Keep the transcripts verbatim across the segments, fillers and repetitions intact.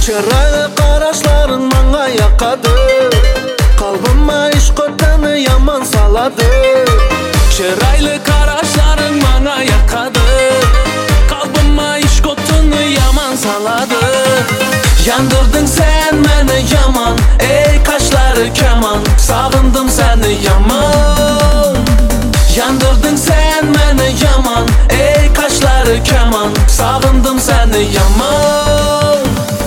Chiroyli qarashlaring menga yoqadi, qalbimga ishq o'tini yomon soladi. Chiroyli qarashlaring menga yoqadi, qalbimga ishq o'tini yomon soladi. Yandirding sen meni yomon, ey qoshlari kamon, sog'indim seni yomon. Yandirding sen meni yomon, ey qoshlari kamon, sog'indim seni yomon.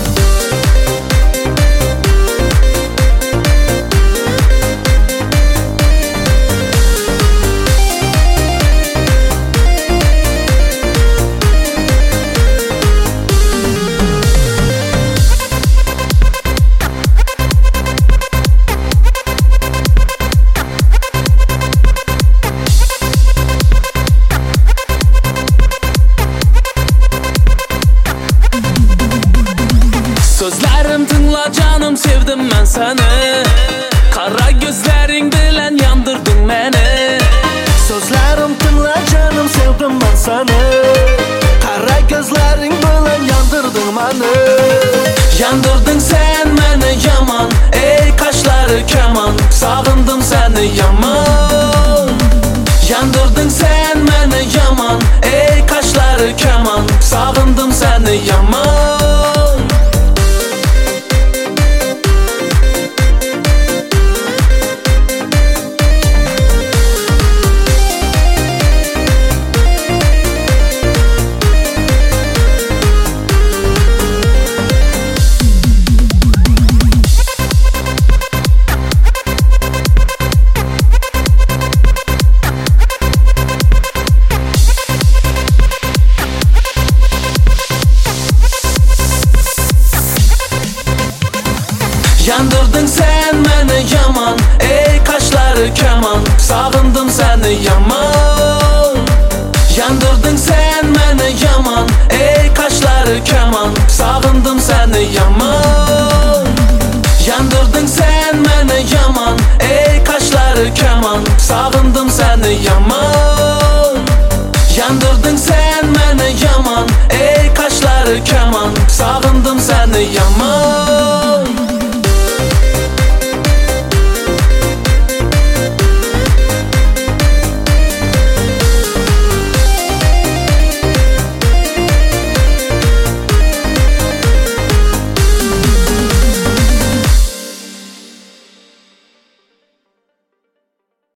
Sözlerim tingla canım, sevdim ben seni. Kara gözlerin bilen yandırdın beni. Sözlerim tingla canım, sevdim ben seni. Kara gözlerin bilen yandırdın beni. Yandırdın sen meni yaman, ey kaşları keman, sağındım seni yaman. Yandırdın sen meni yaman, ey kaşları keman, sağındım seni yaman. Yandırdın sen meni yaman, ey kaşları keman, sağındım seni yaman. Yandırdın sen meni yaman, ey kaşları keman, sağındım seni yaman. Yandırdın sen meni yaman, ey kaşları keman, sağındım seni yaman. Yandırdın sen meni yaman, ey kaşları keman, sağındım seni yaman.